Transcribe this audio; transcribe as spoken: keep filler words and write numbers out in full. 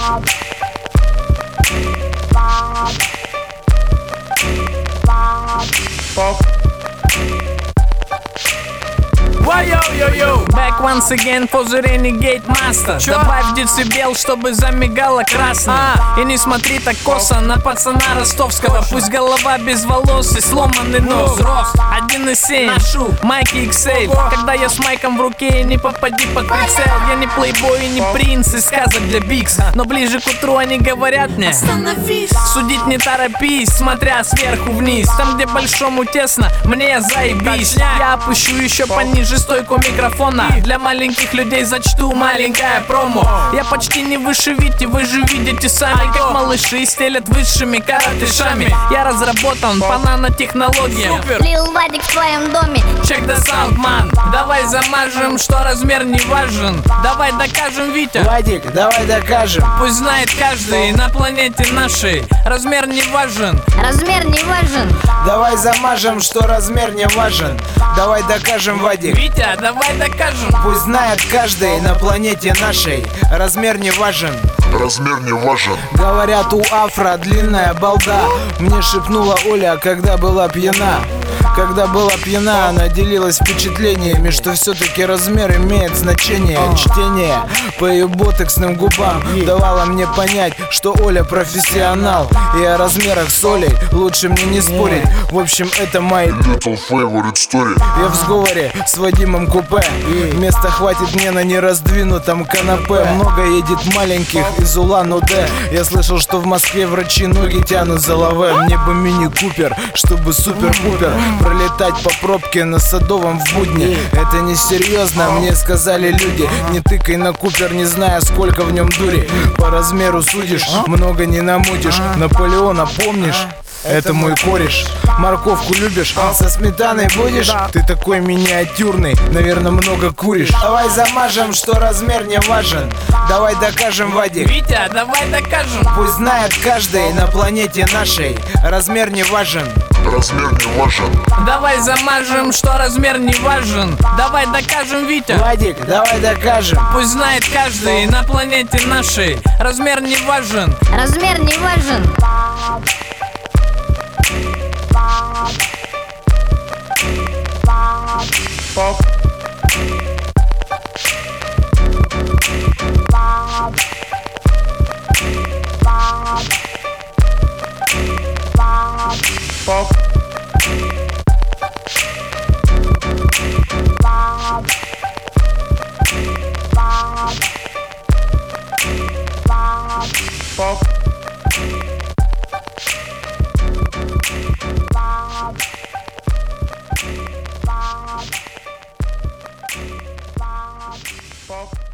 Йо-йо-йо-йо, back once again for the Renegade Master. Чё? Добавь децибел, чтобы замигало красно. а. И не смотри так косо на пацана ростовского. Пусть голова без волос и сломанный нос. Рост один и семь, ношу майки икс эль. Когда я с майком в руке, не попади под прицел. Я не плейбой и не принц из сказок для бикс. Но ближе к утру они говорят мне: остановись. Судить не торопись, смотря сверху вниз. Там, где большому тесно, мне заебись. Я опущу еще пониже стойку микрофона. Для маленьких людей зачту маленькое промо. Я почти не выше Вити, вы же видите сами, как малыши стелят высшими каратышами. Я разработан по нанотехнологиям. Лил Вадик в твоем доме. Check the sound, man. Давай замажем, что размер не важен. Давай докажем, Витя. Вадик, давай докажем. Пусть знает каждый на планете нашей, размер не важен. Размер не важен. Давай замажем, что размер не важен. Давай докажем, Вадик. Витя, давай докажем. Пусть знает каждый на планете нашей, размер не важен. Размер не важен. Говорят, у афро длинная балда. Мне шепнула Оля, когда была пьяна. Когда была пьяна, она делилась впечатлениями, что все-таки размер имеет значение. Чтение по ее ботоксным губам давало мне понять, что Оля профессионал. И о размерах с Олей лучше мне не спорить. В общем, это мои Little favorite story. Я в сговоре с Вадимом купе. Места хватит мне на нераздвинутом канапе. Много едет маленьких из Улан-Удэ. Я слышал, что в Москве врачи ноги тянут за лаве. Мне бы мини-купер, чтобы супер-пупер пролетать по пробке на Садовом в будни. Это не серьезно, мне сказали люди. Не тыкай на Купер, не зная, сколько в нем дури. По размеру судишь, много не намутишь. Наполеона помнишь? Это мой кореш. Морковку любишь? Со сметаной будешь? Ты такой миниатюрный, наверное, много куришь. Давай замажем, что размер не важен. Давай докажем, Вадик. Витя, давай докажем. Пусть знает каждый на планете нашей, размер не важен. Размер не важен. Давай замажем, что размер не важен. Давай докажем, Витя. Вадик, давай докажем. Пусть знает каждый на планете нашей, размер не важен. Размер не важен. Pop. Pop. Pop. Pop.